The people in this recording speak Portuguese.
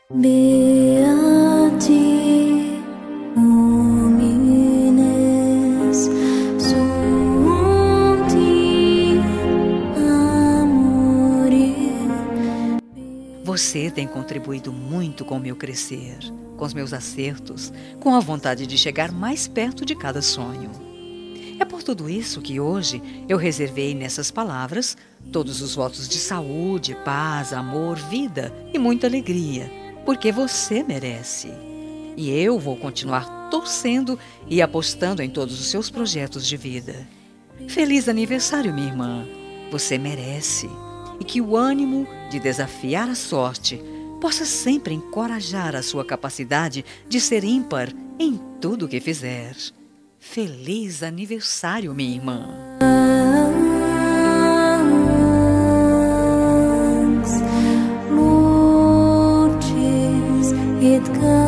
Beati homines sunt amore. Você tem contribuído muito com o meu crescer, com os meus acertos, com a vontade de chegar mais perto de cada sonho. É por tudo isso que hoje eu reservei nessas palavras todos os votos de saúde, paz, amor, vida e muita alegria, porque você merece. E eu vou continuar torcendo e apostando em todos os seus projetos de vida. Feliz aniversário, minha irmã! Você merece. E que o ânimo de desafiar a sorte possa sempre encorajar a sua capacidade de ser ímpar em tudo o que fizer. Feliz aniversário, minha irmã! Lucis et